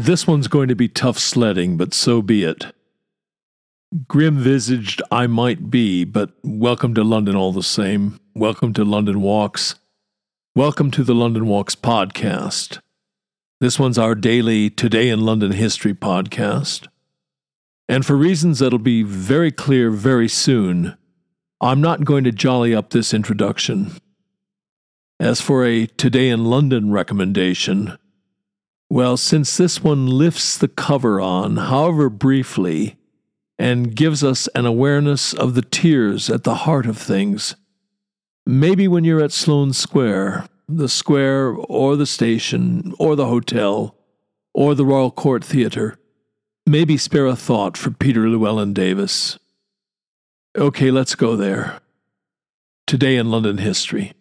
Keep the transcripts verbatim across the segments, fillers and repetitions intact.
This one's going to be tough sledding, but so be it. Grim-visaged I might be, but welcome to London all the same. Welcome to London Walks. Welcome to the London Walks podcast. This one's our daily Today in London History podcast. And for reasons that'll be very clear very soon, I'm not going to jolly up this introduction. As for a Today in London recommendation, well, since this one lifts the cover on, however briefly, and gives us an awareness of the tears at the heart of things, maybe when you're at Sloane Square, the square or the station or the hotel or the Royal Court Theatre, maybe spare a thought for Peter Llewellyn Davis. Okay, let's go there. Today in London history.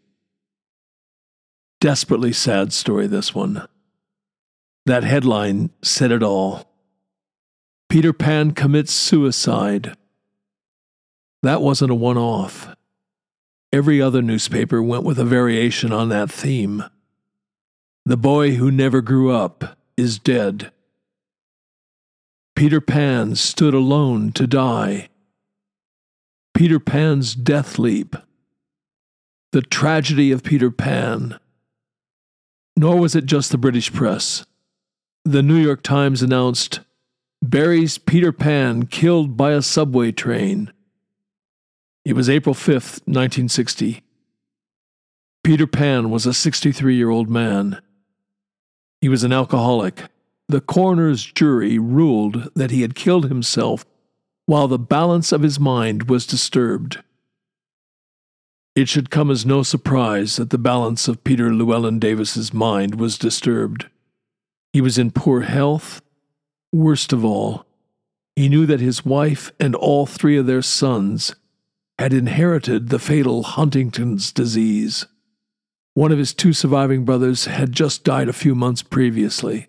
Desperately sad story, this one. That headline said it all. Peter Pan commits suicide. That wasn't a one-off. Every other newspaper went with a variation on that theme. The boy who never grew up is dead. Peter Pan stood alone to die. Peter Pan's death leap. The tragedy of Peter Pan. Nor was it just the British press. The New York Times announced, Barrie's Peter Pan killed by a subway train. It was April fifth, nineteen sixty. Peter Pan was a sixty-three-year-old man. He was an alcoholic. The coroner's jury ruled that he had killed himself while the balance of his mind was disturbed. It should come as no surprise that the balance of Peter Llewellyn Davis's mind was disturbed. He was in poor health. Worst of all, he knew that his wife and all three of their sons had inherited the fatal Huntington's disease. One of his two surviving brothers had just died a few months previously.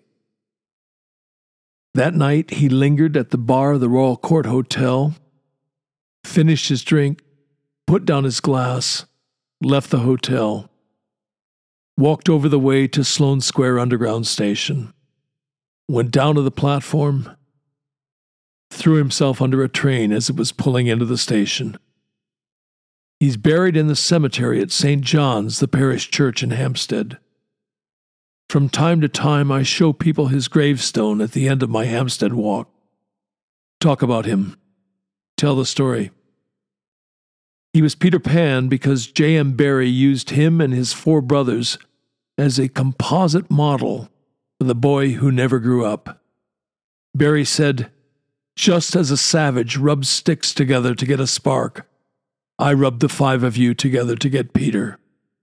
That night, he lingered at the bar of the Royal Court Hotel, finished his drink, put down his glass, left the hotel, walked over the way to Sloane Square Underground Station, went down to the platform, threw himself under a train as it was pulling into the station. He's buried in the cemetery at Saint John's, the parish church in Hampstead. From time to time, I show people his gravestone at the end of my Hampstead walk. Talk about him. Tell the story. He was Peter Pan because J M Barrie used him and his four brothers as a composite model for the boy who never grew up. Barrie said, just as a savage rubs sticks together to get a spark, I rubbed the five of you together to get Peter.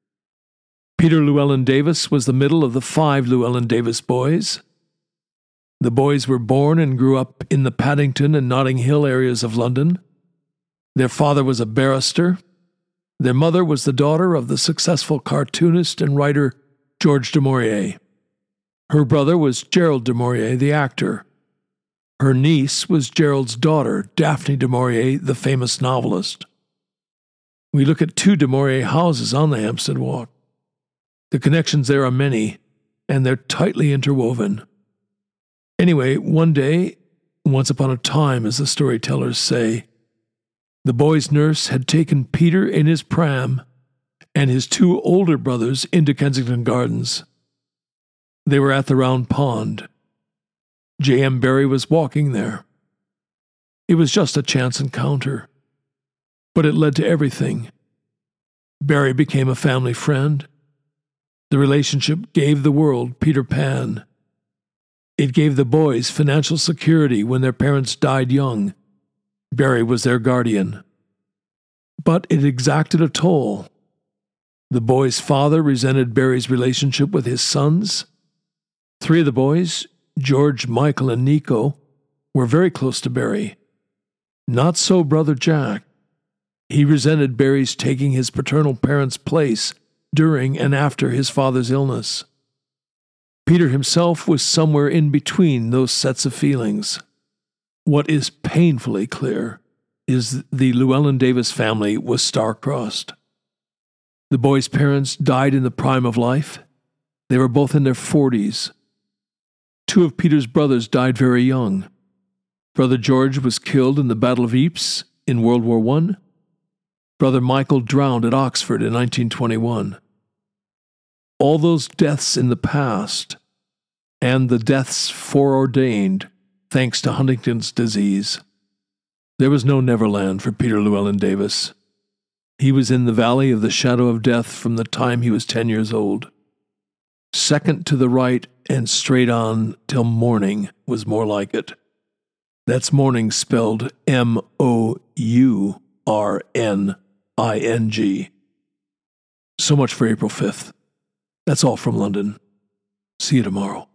Peter Llewellyn Davis was the middle of the five Llewellyn Davis boys. The boys were born and grew up in the Paddington and Notting Hill areas of London. Their father was a barrister. Their mother was the daughter of the successful cartoonist and writer George du Maurier. Her brother was Gerald du Maurier, the actor. Her niece was Gerald's daughter, Daphne du Maurier, the famous novelist. We look at two du Maurier houses on the Hampstead Walk. The connections there are many, and they're tightly interwoven. Anyway, one day, once upon a time, as the storytellers say, the boy's nurse had taken Peter in his pram and his two older brothers into Kensington Gardens. They were at the Round Pond. J M Barrie was walking there. It was just a chance encounter, but it led to everything. Barrie became a family friend. The relationship gave the world Peter Pan. It gave the boys financial security when their parents died young. Barrie was their guardian. But it exacted a toll. The boy's father resented Barrie's relationship with his sons. Three of the boys, George, Michael, and Nico, were very close to Barrie. Not so brother Jack. He resented Barrie's taking his paternal parents' place during and after his father's illness. Peter himself was somewhere in between those sets of feelings. What is painfully clear is the Llewellyn Davis family was star-crossed. The boy's parents died in the prime of life. They were both in their forties. Two of Peter's brothers died very young. Brother George was killed in the Battle of Ypres in World War One. Brother Michael drowned at Oxford in nineteen twenty-one. All those deaths in the past, and the deaths foreordained thanks to Huntington's disease. There was no Neverland for Peter Llewellyn Davis. He was in the valley of the shadow of death from the time he was ten years old. Second to the right and straight on till morning was more like it. That's morning spelled M O U R N I N G. So much for April fifth. That's all from London. See you tomorrow.